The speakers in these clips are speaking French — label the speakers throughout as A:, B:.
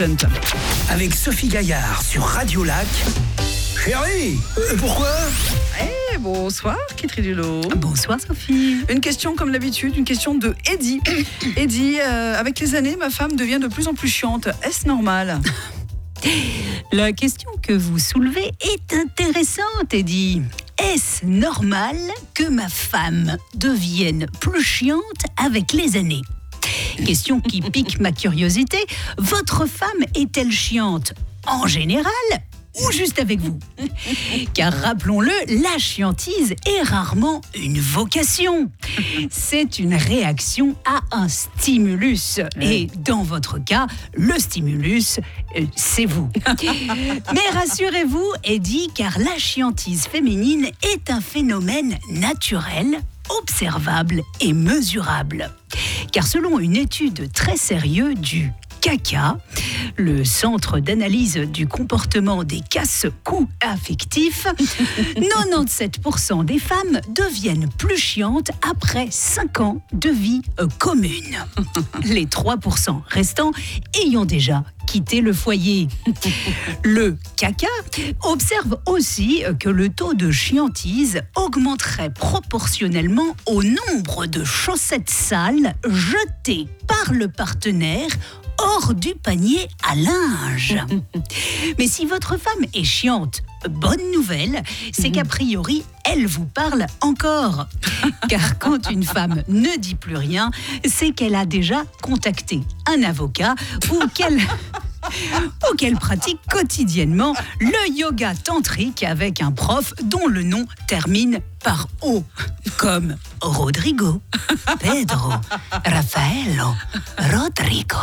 A: Avec Sophie Gaillard sur Radio Lac. Chérie, pourquoi ?
B: Bonsoir, Kitri Dulot.
C: Bonsoir, Sophie.
B: Une question comme d'habitude, une question de Eddie. Eddie, avec les années, ma femme devient de plus en plus chiante. Est-ce normal ?
C: La question que vous soulevez est intéressante, Eddie. Est-ce normal que ma femme devienne plus chiante avec les années ? Question qui pique ma curiosité. Votre femme est-elle chiante en général ou juste avec vous ? Car rappelons-le, la chiantise est rarement une vocation. C'est une réaction à un stimulus. Et dans votre cas, le stimulus, c'est vous. Mais rassurez-vous, Eddie, car la chiantise féminine est un phénomène naturel, observable et mesurable. Car selon une étude très sérieuse du CACA, le Centre d'analyse du comportement des casse-coups affectifs, 97% des femmes deviennent plus chiantes après 5 ans de vie commune. Les 3% restants ayant déjà quitté le foyer. Le CACA observe aussi que le taux de chiantise augmenterait proportionnellement au nombre de chaussettes sales jetées par le partenaire hors du panier à linge. Mais si votre femme est chiante, bonne nouvelle, c'est qu'a priori, elle vous parle encore. Car quand une femme ne dit plus rien, c'est qu'elle a déjà contacté un avocat ou qu'elle pratique quotidiennement le yoga tantrique avec un prof dont le nom termine par O, comme Rodrigo, Pedro, Raffaello, Rodrigo.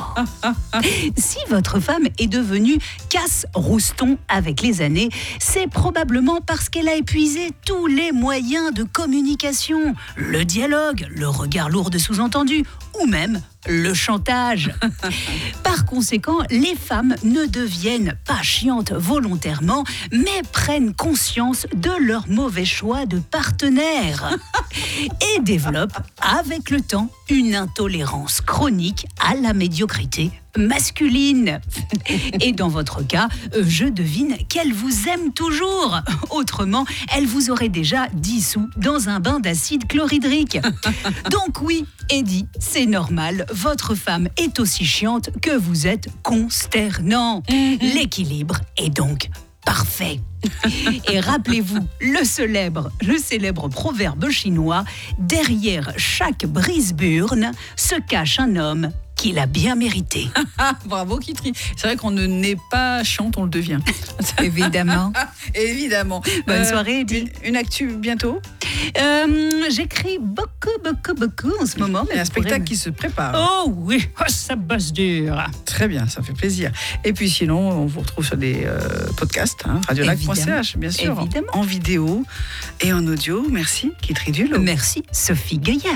C: Si votre femme est devenue casse-rouston avec les années, c'est probablement parce qu'elle a épuisé tous les moyens de communication, le dialogue, le regard lourd de sous-entendu ou même le chantage. Par conséquent, les femmes ne deviennent pas chiantes volontairement, mais prennent conscience de leur mauvais choix de partenaire et développent avec le temps une intolérance chronique à la médiocrité masculine. Et dans votre cas, je devine qu'elle vous aime toujours. Autrement, elle vous aurait déjà dissous dans un bain d'acide chlorhydrique. Donc oui, Eddie, c'est normal. Votre femme est aussi chiante que vous êtes consternant. L'équilibre est donc parfait. Et rappelez-vous le célèbre proverbe chinois, derrière chaque brise-burne se cache un homme qui l'a bien mérité.
B: Bravo, Kitri. C'est vrai qu'on ne naît pas chiante, on le devient.
C: Évidemment.
B: Évidemment.
C: Bonne soirée, Eddie.
B: Une actu bientôt.
C: J'écris beaucoup en ce moment.
B: Il y a un spectacle qui se prépare.
C: Oh oui, ça bosse dur.
B: Très bien, ça fait plaisir. Et puis sinon, on vous retrouve sur des podcasts, radiolac.ch, bien sûr,
C: Évidemment.
B: en vidéo et en audio. Merci, Kitri Dulot.
C: Merci, Sophie Gaillard.